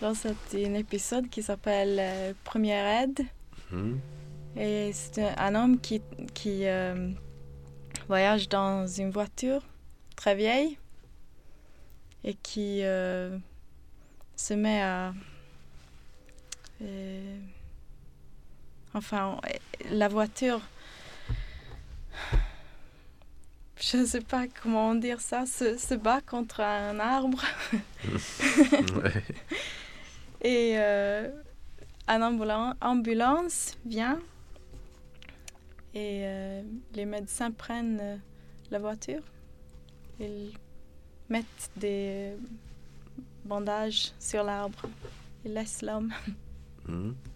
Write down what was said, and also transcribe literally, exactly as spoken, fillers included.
Alors, c'est un épisode qui s'appelle euh, Première aide. Mhm. Et c'est un, un homme qui, qui euh, voyage dans une voiture très vieille et qui euh, se met à... euh, enfin, la voiture... Je ne sais pas comment dire ça, se, se bat contre un arbre. Ouais. Et euh, une ambulan- ambulance vient et euh, les médecins prennent euh, la voiture. Ils mettent des bandages sur l'arbre. Ils laissent l'homme. Mhm.